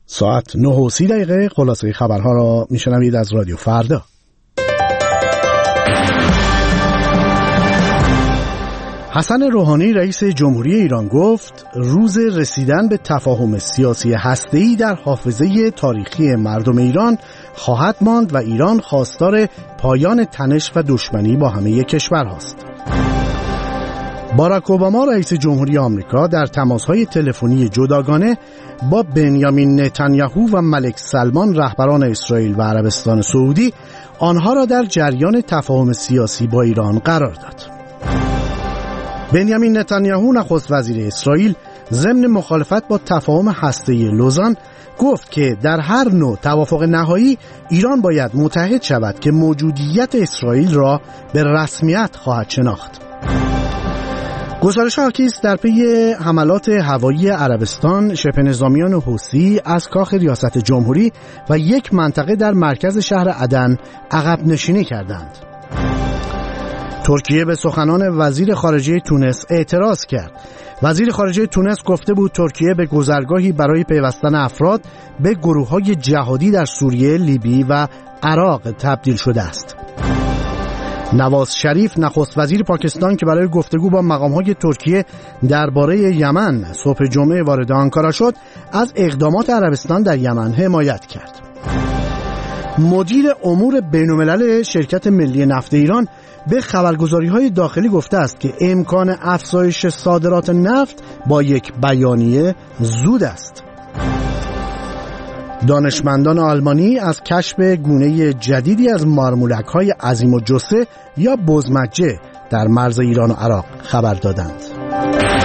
ساعت 9:30 خلاصه خبرها را میشنوید از رادیو فردا. حسن روحانی رئیس جمهوری ایران گفت روز رسیدن به تفاهم سیاسی هسته‌ای در حافظه تاریخی مردم ایران خواهد ماند و ایران خواستار پایان تنش و دشمنی با همه کشورهاست. باراک اوباما رئیس جمهوری آمریکا در تماس‌های تلفنی جداگانه با بنیامین نتانیاهو و ملک سلمان رهبران اسرائیل و عربستان سعودی آنها را در جریان تفاهم سیاسی با ایران قرار داد. بنیامین نتانیاهو نخست وزیر اسرائیل ضمن مخالفت با تفاهم هسته‌ای لوزان گفت که در هر نوع توافق نهایی ایران باید متحد شود که موجودیت اسرائیل را به رسمیت خواهد شناخت. گزارش حاکی است در پی حملات هوایی عربستان شبه نظامیان حوثی از کاخ ریاست جمهوری و یک منطقه در مرکز شهر عدن عقب نشینی کردند. ترکیه به سخنان وزیر خارجه تونس اعتراض کرد. وزیر خارجه تونس گفته بود ترکیه به گذرگاهی برای پیوستن افراد به گروه‌های جهادی در سوریه، لیبی و عراق تبدیل شده است. نواز شریف نخست وزیر پاکستان که برای گفتگو با مقام‌های ترکیه درباره یمن صبح جمعه وارد آنکارا شد، از اقدامات عربستان در یمن حمایت کرد. مدیر امور بین‌الملل شرکت ملی نفت ایران به خبرگزاری‌های داخلی گفته است که امکان افزایش صادرات نفت با یک بیانیه زود است. دانشمندان آلمانی از کشف گونه جدیدی از مارمولک‌های عظیم الجثه یا بزمجه در مرز ایران و عراق خبر دادند.